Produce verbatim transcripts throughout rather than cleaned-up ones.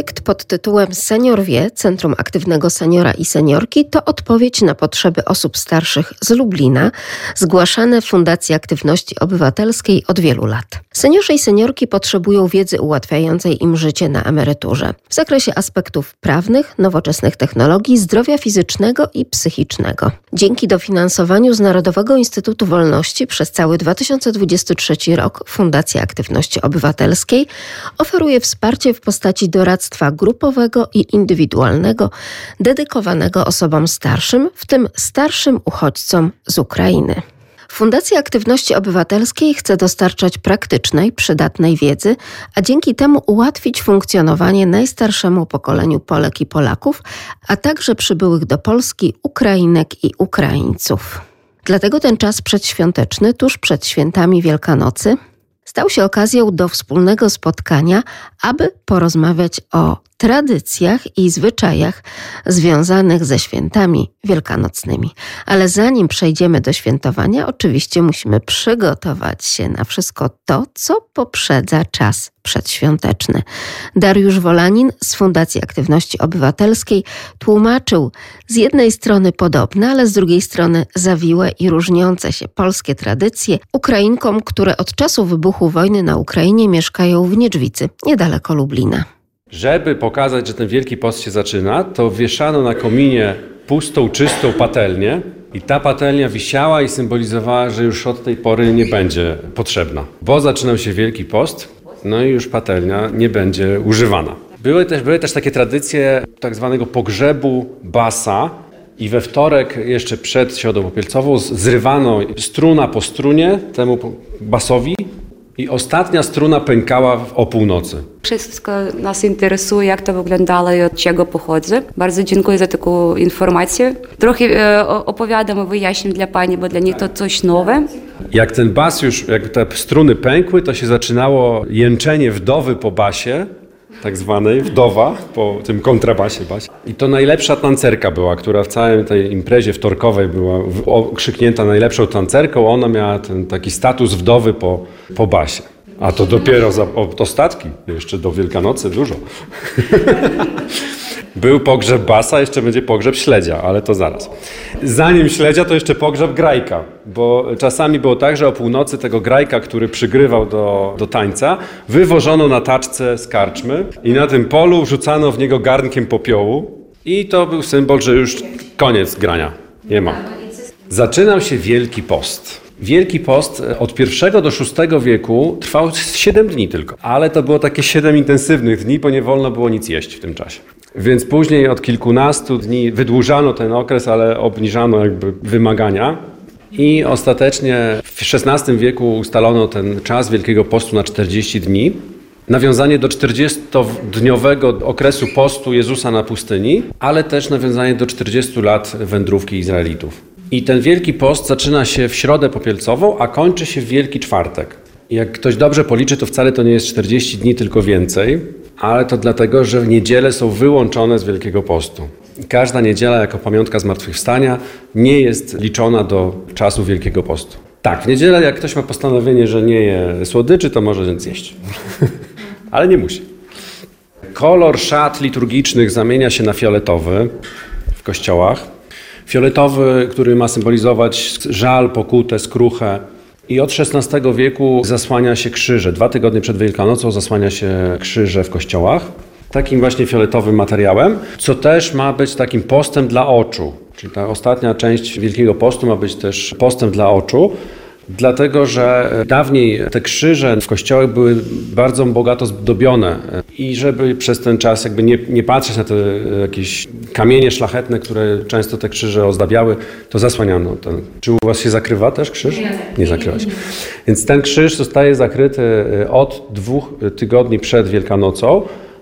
Projekt pod tytułem Senior wie, Centrum Aktywnego Seniora i Seniorki to odpowiedź na potrzeby osób starszych z Lublina, zgłaszane w Fundacji Aktywności Obywatelskiej od wielu lat. Seniorzy i seniorki potrzebują wiedzy ułatwiającej im życie na emeryturze w zakresie aspektów prawnych, nowoczesnych technologii, zdrowia fizycznego i psychicznego. Dzięki dofinansowaniu z Narodowego Instytutu Wolności przez cały dwa tysiące dwudziesty trzeci rok Fundacja Aktywności Obywatelskiej oferuje wsparcie w postaci doradztwa grupowego i indywidualnego dedykowanego osobom starszym, w tym starszym uchodźcom z Ukrainy. Fundacja Aktywności Obywatelskiej chce dostarczać praktycznej, przydatnej wiedzy, a dzięki temu ułatwić funkcjonowanie najstarszemu pokoleniu Polek i Polaków, a także przybyłych do Polski Ukrainek i Ukraińców. Dlatego ten czas przedświąteczny, tuż przed świętami Wielkanocy, stał się okazją do wspólnego spotkania, aby porozmawiać o tradycjach i zwyczajach związanych ze świętami wielkanocnymi. Ale zanim przejdziemy do świętowania, oczywiście musimy przygotować się na wszystko to, co poprzedza czas przedświąteczny. Dariusz Wolanin z Fundacji Aktywności Obywatelskiej tłumaczył z jednej strony podobne, ale z drugiej strony zawiłe i różniące się polskie tradycje Ukrainkom, które od czasu wybuchu wojny na Ukrainie mieszkają w Niedźwicy, niedaleko Lublina. Żeby pokazać, że ten Wielki Post się zaczyna, to wieszano na kominie pustą, czystą patelnię i ta patelnia wisiała i symbolizowała, że już od tej pory nie będzie potrzebna, bo zaczynał się Wielki Post, no i już patelnia nie będzie używana. Były też, były też takie tradycje tak zwanego pogrzebu basa i we wtorek jeszcze przed Środą Popielcową zrywano struna po strunie temu basowi, i ostatnia struna pękała o północy. Wszystko nas interesuje, jak to wyglądało i od czego pochodzi. Bardzo dziękuję za taką informację. Trochę opowiadam i wyjaśniam dla pani, bo dla nich to coś nowe. Jak ten bas już, jak te struny pękły, to się zaczynało jęczenie wdowy po basie, tak zwanej wdowa po tym kontrabasie basie. I to najlepsza tancerka była, która w całej tej imprezie wtorkowej była okrzyknięta najlepszą tancerką. Ona miała ten taki status wdowy po, po basie. A to dopiero za od ostatki, jeszcze do Wielkanocy dużo. Był pogrzeb basa, jeszcze będzie pogrzeb śledzia, ale to zaraz. Zanim śledzia, to jeszcze pogrzeb grajka, bo czasami było tak, że o północy tego grajka, który przygrywał do, do tańca, wywożono na taczce z karczmy i na tym polu rzucano w niego garnkiem popiołu i to był symbol, że już koniec grania, nie ma. Zaczynał się Wielki Post. Wielki Post od pierwszego do szóstego wieku trwał siedem dni tylko, ale to było takie siedem intensywnych dni, bo nie wolno było nic jeść w tym czasie. Więc później od kilkunastu dni wydłużano ten okres, ale obniżano jakby wymagania i ostatecznie w szesnastym wieku ustalono ten czas Wielkiego Postu na czterdzieści dni. Nawiązanie do czterdziestodniowego okresu postu Jezusa na pustyni, ale też nawiązanie do czterdziestu lat wędrówki Izraelitów. I ten Wielki Post zaczyna się w Środę Popielcową, a kończy się w Wielki Czwartek. Jak ktoś dobrze policzy, to wcale to nie jest czterdzieści dni, tylko więcej, ale to dlatego, że niedziele są wyłączone z Wielkiego Postu. Każda niedziela jako pamiątka zmartwychwstania nie jest liczona do czasu Wielkiego Postu. Tak, w niedzielę jak ktoś ma postanowienie, że nie je słodyczy, to może zjeść, ale nie musi. Kolor szat liturgicznych zamienia się na fioletowy w kościołach. Fioletowy, który ma symbolizować żal, pokutę, skruchę. I od szesnastego wieku zasłania się krzyże. Dwa tygodnie przed Wielkanocą zasłania się krzyże w kościołach. Takim właśnie fioletowym materiałem, co też ma być takim postem dla oczu. Czyli ta ostatnia część Wielkiego Postu ma być też postem dla oczu. Dlatego, że dawniej te krzyże w kościołach były bardzo bogato zdobione i żeby przez ten czas jakby nie, nie patrzeć na te jakieś kamienie szlachetne, które często te krzyże ozdabiały, to zasłaniano. Ten. Czy u was się zakrywa też krzyż? Nie zakrywa się. Więc ten krzyż zostaje zakryty od dwóch tygodni przed Wielkanocą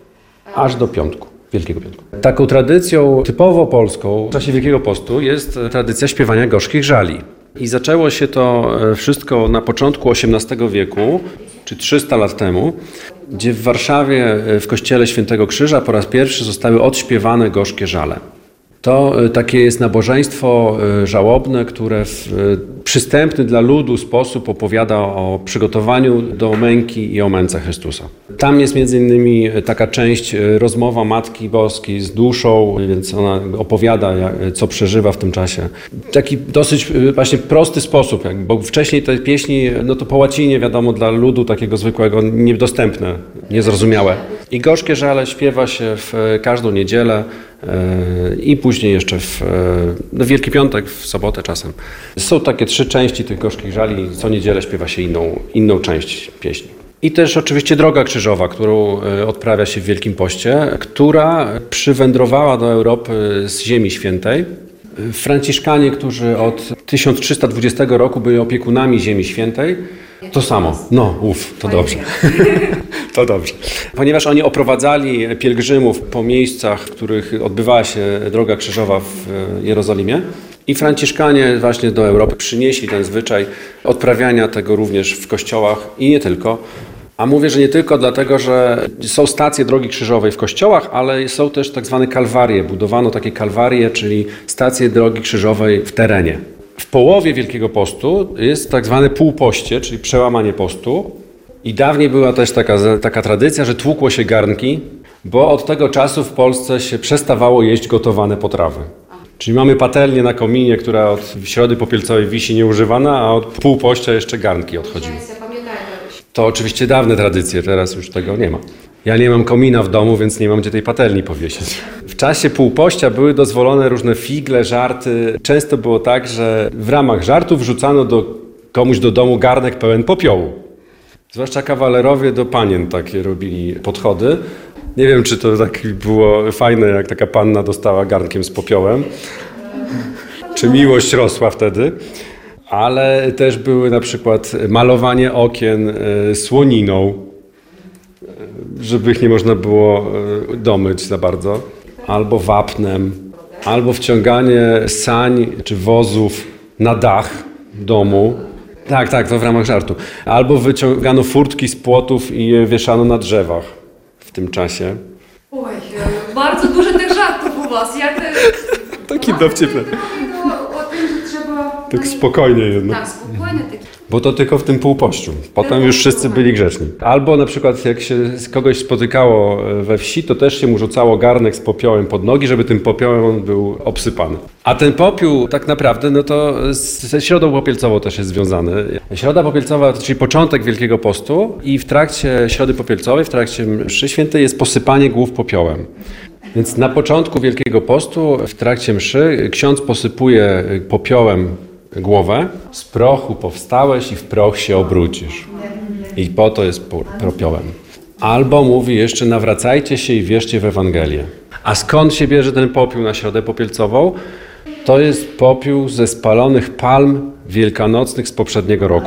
aż do piątku. Wielkiego Piątku. Taką tradycją typowo polską w czasie Wielkiego Postu jest tradycja śpiewania gorzkich żali. I zaczęło się to wszystko na początku osiemnastego wieku, czy trzysta lat temu, gdzie w Warszawie w kościele Świętego Krzyża po raz pierwszy zostały odśpiewane gorzkie żale. To takie jest nabożeństwo żałobne, które w przystępny dla ludu sposób opowiada o przygotowaniu do męki i o męce Chrystusa. Tam jest między innymi taka część rozmowa Matki Boskiej z duszą, więc ona opowiada, co przeżywa w tym czasie. Taki dosyć właśnie prosty sposób, bo wcześniej te pieśni, no to po łacinie wiadomo dla ludu takiego zwykłego, niedostępne, niezrozumiałe. I Gorzkie Żale śpiewa się w każdą niedzielę i później jeszcze w no Wielki Piątek, w sobotę czasem. Są takie trzy części tych Gorzkich Żali. Co niedzielę śpiewa się inną, inną część pieśni. I też oczywiście Droga Krzyżowa, którą odprawia się w Wielkim Poście, która przywędrowała do Europy z Ziemi Świętej. Franciszkanie, którzy od tysiąc trzysta dwudziestego roku byli opiekunami Ziemi Świętej, to samo. No, uf, to dobrze. To dobrze. Ponieważ oni oprowadzali pielgrzymów po miejscach, w których odbywała się Droga Krzyżowa w Jerozolimie, i Franciszkanie właśnie do Europy przynieśli ten zwyczaj odprawiania tego również w kościołach i nie tylko. A mówię, że nie tylko dlatego, że są stacje Drogi Krzyżowej w kościołach, ale są też tak zwane kalwarie. Budowano takie kalwarie, czyli stacje Drogi Krzyżowej w terenie. W połowie Wielkiego Postu jest tak zwane półpoście, czyli przełamanie postu. I dawniej była też taka, taka tradycja, że tłukło się garnki, bo od tego czasu w Polsce się przestawało jeść gotowane potrawy. Czyli mamy patelnię na kominie, która od Środy Popielcowej wisi nieużywana, a od półpościa jeszcze garnki odchodziły. To oczywiście dawne tradycje, teraz już tego nie ma. Ja nie mam komina w domu, więc nie mam gdzie tej patelni powiesić. W czasie półpościa były dozwolone różne figle, żarty. Często było tak, że w ramach żartów wrzucano do, komuś do domu garnek pełen popiołu. Zwłaszcza kawalerowie do panien takie robili podchody. Nie wiem, czy to tak było fajne, jak taka panna dostała garnkiem z popiołem. Czy miłość rosła wtedy. Ale też były na przykład malowanie okien słoniną, żeby ich nie można było domyć za bardzo, albo wapnem, albo wciąganie sań czy wozów na dach domu. Tak, tak, to w ramach żartu. Albo wyciągano furtki z płotów i je wieszano na drzewach w tym czasie. Oj, bardzo dużo tych żartów u was. Jak... Taki dowcipny. Tak spokojnie jednak. Tak, spokojnie taki. Bo to tylko w tym półpościu. Potem już wszyscy byli grzeczni. Albo na przykład jak się kogoś spotykało we wsi, to też się mu rzucało garnek z popiołem pod nogi, żeby tym popiołem on był obsypany. A ten popiół tak naprawdę, no to ze Środą Popielcową też jest związany. Środa Popielcowa, czyli początek Wielkiego Postu i w trakcie Środy Popielcowej, w trakcie mszy świętej jest posypanie głów popiołem. Więc na początku Wielkiego Postu, w trakcie mszy, ksiądz posypuje popiołem głowę. Z prochu powstałeś i w proch się obrócisz. I po to jest popiołem. Albo mówi jeszcze nawracajcie się i wierzcie w Ewangelię. A skąd się bierze ten popiół na Środę Popielcową? To jest popiół ze spalonych palm wielkanocnych z poprzedniego roku.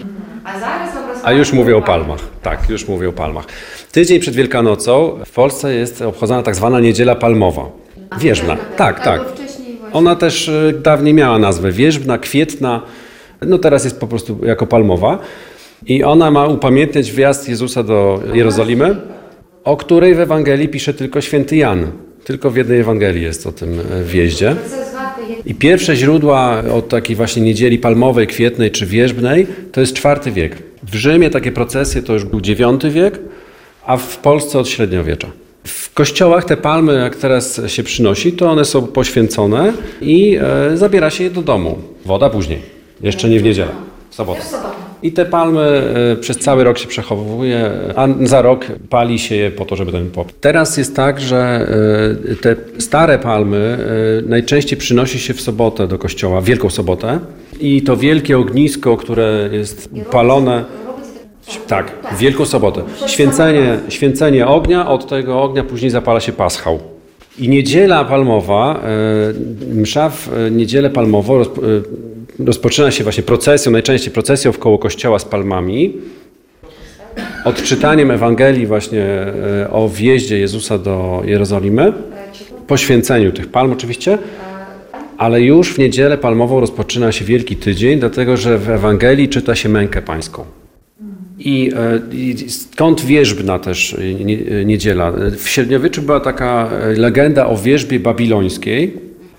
A już mówię o palmach. Tak, już mówię o palmach. Tydzień przed Wielkanocą w Polsce jest obchodzona tak zwana Niedziela Palmowa. Wierzbna. Tak, tak. Ona też dawniej miała nazwę Wierzbna, Kwietna. No teraz jest po prostu jako Palmowa. I ona ma upamiętniać wjazd Jezusa do Jerozolimy, o której w Ewangelii pisze tylko święty Jan. Tylko w jednej Ewangelii jest o tym wjeździe. I pierwsze źródła od takiej właśnie Niedzieli Palmowej, Kwietnej czy Wierzbnej to jest czwarty wiek. W Rzymie takie procesje to już był dziewiąty wiek, a w Polsce od średniowiecza. W kościołach te palmy, jak teraz się przynosi, to one są poświęcone i e, zabiera się je do domu. Woda później, jeszcze nie w niedzielę, w sobotę. I te palmy e, przez cały rok się przechowuje, a za rok pali się je po to, żeby ten pop. Teraz jest tak, że e, te stare palmy e, najczęściej przynosi się w sobotę do kościoła, Wielką Sobotę. I to wielkie ognisko, które jest palone... Tak, w Wielką Sobotę. Święcenie, święcenie ognia, od tego ognia później zapala się paschał. I Niedziela Palmowa, msza w Niedzielę Palmową rozpoczyna się właśnie procesją, najczęściej procesją wkoło kościoła z palmami, odczytaniem Ewangelii właśnie o wjeździe Jezusa do Jerozolimy, poświęceniu tych palm oczywiście, ale już w Niedzielę Palmową rozpoczyna się Wielki Tydzień, dlatego że w Ewangelii czyta się mękę pańską. I, I skąd wierzbna też niedziela? W średniowieczu była taka legenda o wierzbie babilońskiej,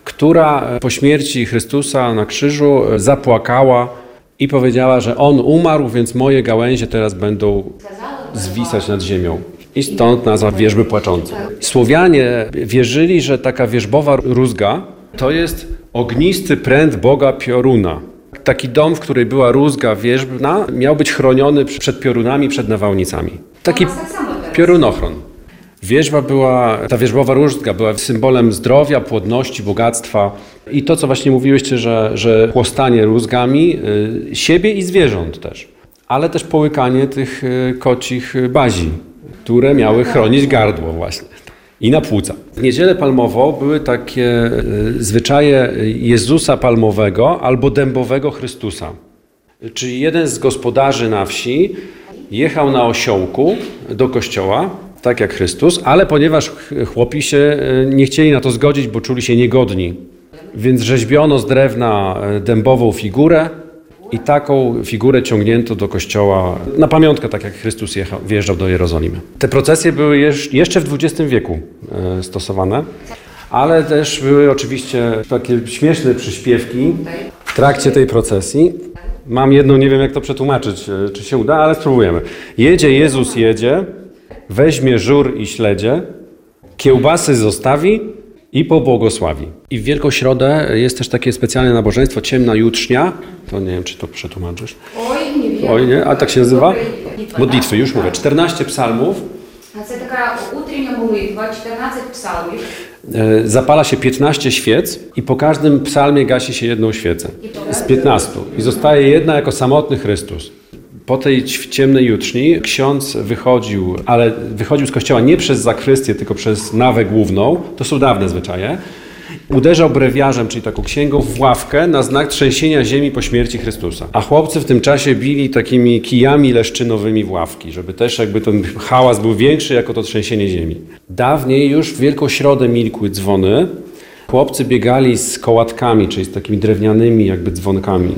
która po śmierci Chrystusa na krzyżu zapłakała i powiedziała, że On umarł, więc moje gałęzie teraz będą zwisać nad ziemią. I stąd nazwa wierzby płaczącej. Słowianie wierzyli, że taka wierzbowa rózga to jest ognisty pręt Boga Pioruna. Taki dom, w której była rózga wierzbna, miał być chroniony przed piorunami, przed nawałnicami. Taki piorunochron. Wierzba była, ta wierzbowa rózga była symbolem zdrowia, płodności, bogactwa i to, co właśnie mówiłyście, że, że chłostanie rózgami y, siebie i zwierząt też, ale też połykanie tych y, kocich bazi, które miały chronić gardło właśnie i na płuca. W Niedzielę Palmową były takie y, zwyczaje Jezusa Palmowego albo dębowego Chrystusa. Czyli jeden z gospodarzy na wsi jechał na osiołku do kościoła, tak jak Chrystus, ale ponieważ chłopi się nie chcieli na to zgodzić, bo czuli się niegodni, więc rzeźbiono z drewna dębową figurę i taką figurę ciągnięto do kościoła na pamiątkę, tak jak Chrystus jechał, wjeżdżał do Jerozolimy. Te procesje były jeszcze w dwudziestym wieku stosowane, ale też były oczywiście takie śmieszne przyśpiewki w trakcie tej procesji. Mam jedną, nie wiem jak to przetłumaczyć, czy się uda, ale spróbujemy. Jedzie Jezus, jedzie, weźmie żur i śledzie, kiełbasy zostawi i pobłogosławi. I w Wielką Środę jest też takie specjalne nabożeństwo, ciemna jutrznia. To nie wiem, czy to przetłumaczysz. Oj, nie wiem. Oj, nie? A tak się nazywa? Modlitwy, już mówię. czternaście psalmów. Це така утрення молитва, czternaście psalmów. Zapala się piętnaście świec i po każdym psalmie gasi się jedną świecę. Z piętnastu. I zostaje jedna jako samotny Chrystus. Po tej ciemnej jutrzni ksiądz wychodził, ale wychodził z kościoła nie przez zakrystię, tylko przez nawę główną. To są dawne zwyczaje. Uderzał brewiarzem, czyli taką księgą, w ławkę na znak trzęsienia ziemi po śmierci Chrystusa. A chłopcy w tym czasie bili takimi kijami leszczynowymi w ławki, żeby też jakby ten hałas był większy jako to trzęsienie ziemi. Dawniej już w Wielką Środę milkły dzwony. Chłopcy biegali z kołatkami, czyli z takimi drewnianymi jakby dzwonkami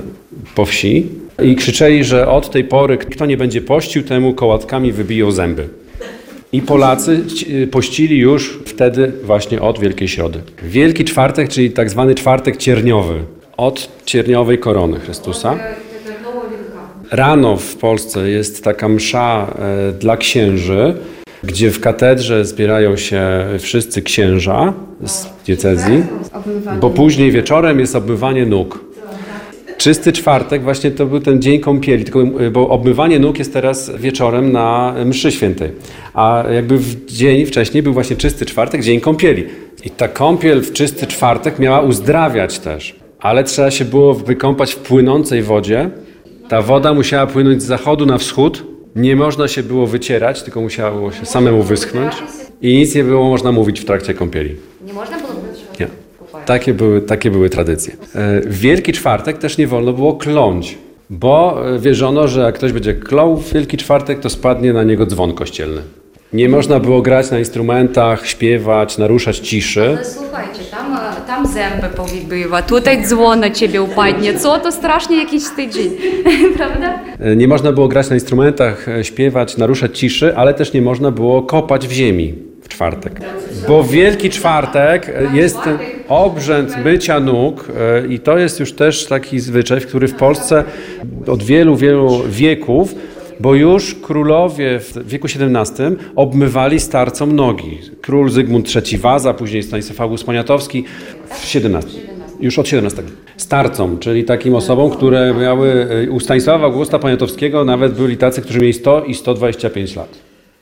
po wsi i krzyczeli, że od tej pory kto nie będzie pościł, temu kołatkami wybiją zęby. I Polacy pościli już wtedy właśnie od Wielkiej Środy. Wielki Czwartek, czyli tak zwany Czwartek Cierniowy, od cierniowej korony Chrystusa. Rano w Polsce jest taka msza e, dla księży, gdzie w katedrze zbierają się wszyscy księża z diecezji, bo później wieczorem jest obmywanie nóg. Czysty Czwartek właśnie to był ten dzień kąpieli, tylko, bo obmywanie nóg jest teraz wieczorem na mszy świętej, a jakby w dzień wcześniej był właśnie Czysty Czwartek, dzień kąpieli. I ta kąpiel w Czysty Czwartek miała uzdrawiać też, ale trzeba się było wykąpać w płynącej wodzie. Ta woda musiała płynąć z zachodu na wschód, nie można się było wycierać, tylko musiało się samemu wyschnąć i nic nie było można mówić w trakcie kąpieli. Nie można było mówić? Nie. Takie były, takie były tradycje. W Wielki Czwartek też nie wolno było kląć, bo wierzono, że jak ktoś będzie klął w Wielki Czwartek, to spadnie na niego dzwon kościelny. Nie można było grać na instrumentach, śpiewać, naruszać ciszy. Ale słuchajcie, tam, tam zęby powybywa, tutaj dzwon na ciebie upadnie, co to strasznie jakiś tydzień, prawda? Nie można było grać na instrumentach, śpiewać, naruszać ciszy, ale też nie można było kopać w ziemi w czwartek. Bo w Wielki Czwartek jest ten obrzęd mycia nóg i to jest już też taki zwyczaj, który w Polsce od wielu, wielu wieków, bo już królowie w wieku siedemnastym obmywali starcom nogi. Król Zygmunt trzeci Waza, później Stanisław August Poniatowski w siedemnastym. Już od siedemnastego. Starcom, czyli takim osobom, które miały, u Stanisława Augusta Poniatowskiego nawet byli tacy, którzy mieli sto i sto dwadzieścia pięć lat.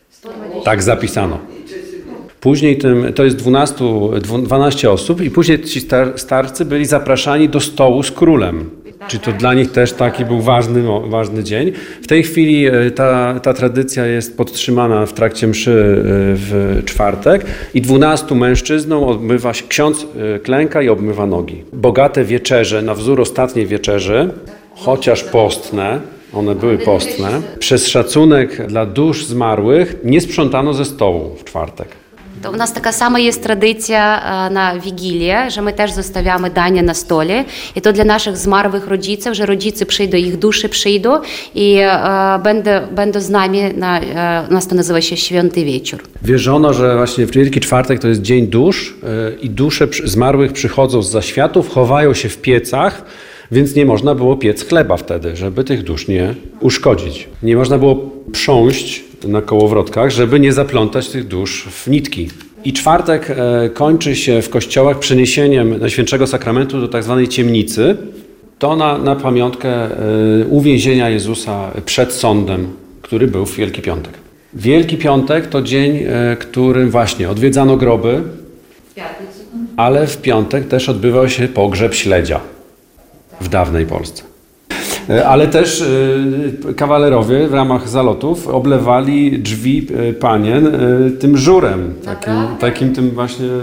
Tak zapisano. Później tym, to jest dwanaście, dwanaście osób i później ci star, starcy byli zapraszani do stołu z królem. Czy to dla nich też taki był ważny, ważny dzień. W tej chwili ta, ta tradycja jest podtrzymana w trakcie mszy w czwartek i dwunastu mężczyznom obmywa się, ksiądz klęka i obmywa nogi. Bogate wieczerze, na wzór ostatniej wieczerzy, chociaż postne, one były postne, przez szacunek dla dusz zmarłych nie sprzątano ze stołu w czwartek. To u nas taka sama jest tradycja na Wigilię, że my też zostawiamy dania na stole. I to dla naszych zmarłych rodziców, że rodzice przyjdą, ich dusze przyjdą i e, będą, będą z nami, na, e, u nas to nazywa się Święty Wieczór. Wierzono, że właśnie w Wielki Czwartek to jest dzień dusz yy, i dusze przy, zmarłych przychodzą z zaświatów, chowają się w piecach, więc nie można było piec chleba wtedy, żeby tych dusz nie uszkodzić. Nie można było prząść na kołowrotkach, żeby nie zaplątać tych dusz w nitki. I czwartek e, kończy się w kościołach przeniesieniem Najświętszego Sakramentu do tak zwanej ciemnicy. To na, na pamiątkę e, uwięzienia Jezusa przed sądem, który był w Wielki Piątek. Wielki Piątek to dzień, e, którym właśnie odwiedzano groby, ale w piątek też odbywał się pogrzeb śledzia w dawnej Polsce. Ale też y, kawalerowie w ramach zalotów oblewali drzwi y, panien y, tym żurem, takim, takim tym właśnie y,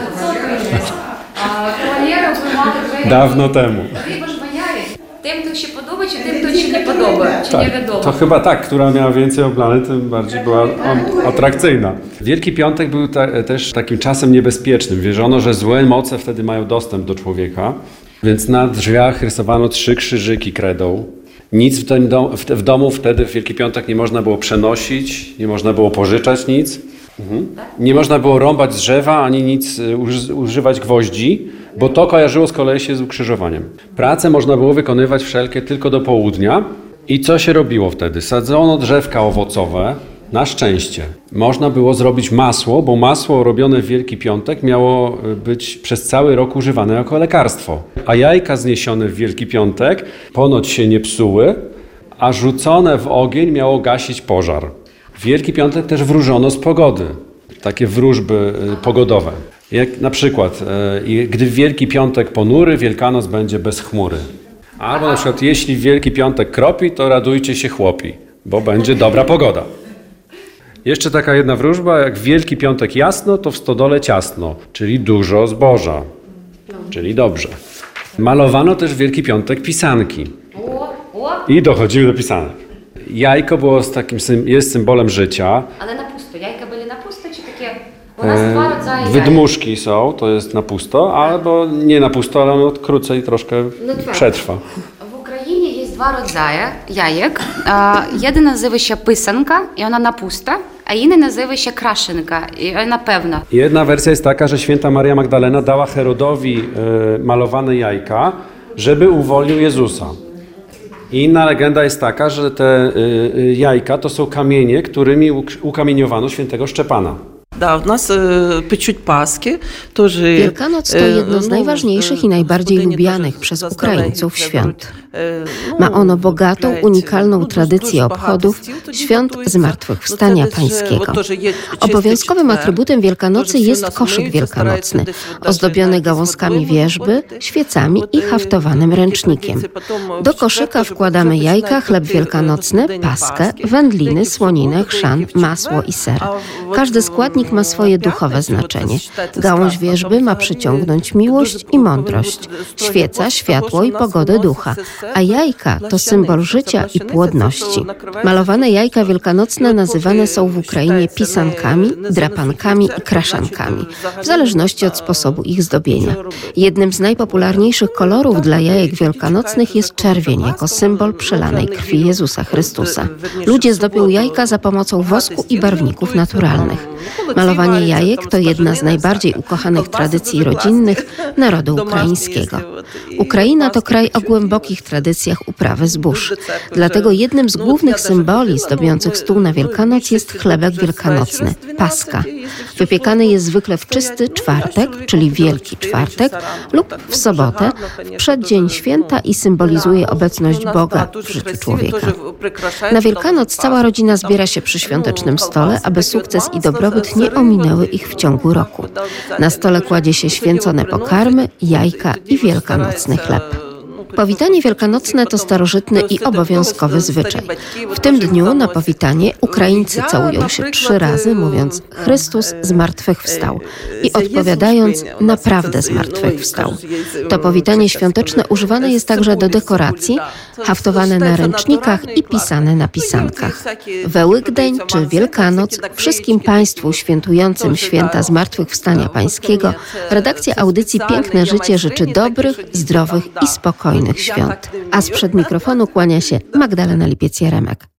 dawno temu. Tym, kto się podoba, czy tym, kto się nie podoba, czy Tak, nie wiadomo. to chyba tak, która miała więcej oblane, tym bardziej była atrakcyjna. Wielki Piątek był ta, też takim czasem niebezpiecznym. Wierzono, że złe moce wtedy mają dostęp do człowieka. Więc na drzwiach rysowano trzy krzyżyki kredą. Nic w, tym dom, w, w domu wtedy w Wielki Piątek nie można było przenosić, nie można było pożyczać nic. Mhm. Nie można było rąbać drzewa, ani nic uży, używać gwoździ, bo to kojarzyło z kolei się z ukrzyżowaniem. Prace można było wykonywać wszelkie tylko do południa. I co się robiło wtedy? Sadzono drzewka owocowe. Na szczęście. Można było zrobić masło, bo masło robione w Wielki Piątek miało być przez cały rok używane jako lekarstwo. A jajka zniesione w Wielki Piątek ponoć się nie psuły, a rzucone w ogień miało gasić pożar. W Wielki Piątek też wróżono z pogody. Takie wróżby pogodowe. Jak na przykład, gdy w Wielki Piątek ponury, Wielkanoc będzie bez chmury. Albo na przykład, jeśli w Wielki Piątek kropi, to radujcie się chłopi, bo będzie dobra pogoda. Jeszcze taka jedna wróżba, jak w Wielki Piątek jasno, to w stodole ciasno, czyli dużo zboża, czyli dobrze. Malowano też w Wielki Piątek pisanki i dochodzimy do pisanek. Jajko było z takim, jest symbolem życia. Ale na pusto, jajka były na pusto, czy takie, u nas dwa rodzaje jajek. Wydmuszki są, to jest na pusto, albo nie na pusto, ale ono krócej troszkę przetrwa. W Ukrainie jest dwa rodzaje jajek. Jeden nazywa się pysanka i ona na pusto, a inny nazywa się kraszynka i ona pewna. Jedna wersja jest taka, że święta Maria Magdalena dała Herodowi y, malowane jajka, żeby uwolnił Jezusa. Inna legenda jest taka, że te y, y, jajka to są kamienie, którymi ukamieniowano świętego Szczepana. Да, у нас печуть Пасхи, тоже. Wielkanoc to jedno z najważniejszych i najbardziej lubianych przez Ukraińców świąt. Ma ono bogatą, unikalną tradycję obchodów świąt Zmartwychwstania Pańskiego. Obowiązkowym atrybutem Wielkanocy jest koszyk wielkanocny, ozdobiony gałązkami wierzby, świecami i haftowanym ręcznikiem. Do koszyka wkładamy jajka, chleb wielkanocny, paskę, wędliny, słoninę, chrzan, masło i ser. Każdy składnik ma swoje duchowe znaczenie. Gałąź wierzby ma przyciągnąć miłość i mądrość, świeca, światło i pogodę ducha, a jajka to symbol życia i płodności. Malowane jajka wielkanocne nazywane są w Ukrainie pisankami, drapankami i kraszankami, w zależności od sposobu ich zdobienia. Jednym z najpopularniejszych kolorów dla jajek wielkanocnych jest czerwień, jako symbol przelanej krwi Jezusa Chrystusa. Ludzie zdobią jajka za pomocą wosku i barwników naturalnych. Malowanie jajek to jedna z najbardziej ukochanych tradycji rodzinnych narodu ukraińskiego. Ukraina to kraj o głębokich tradycjach uprawy zbóż. Dlatego jednym z głównych symboli zdobiących stół na Wielkanoc jest chlebek wielkanocny, paska. Wypiekany jest zwykle w czysty czwartek, czyli Wielki Czwartek, lub w sobotę, w przeddzień święta i symbolizuje obecność Boga w życiu człowieka. Na Wielkanoc cała rodzina zbiera się przy świątecznym stole, aby sukces i dobrobyt nie ominęły ich w ciągu roku. Na stole kładzie się święcone pokarmy, jajka i wielkanocny chleb. Powitanie wielkanocne to starożytny i obowiązkowy zwyczaj. W tym dniu na powitanie Ukraińcy całują się trzy razy, mówiąc Chrystus zmartwychwstał i odpowiadając naprawdę zmartwychwstał. To powitanie świąteczne używane jest także do dekoracji, haftowane na ręcznikach i pisane na pisankach. Wełykdeń czy Wielkanoc wszystkim Państwu świętującym święta Zmartwychwstania Pańskiego redakcja audycji Piękne Życie życzy dobrych, zdrowych i spokojnych świąt. A sprzed mikrofonu kłania się Magdalena Lipiec-Jaremek.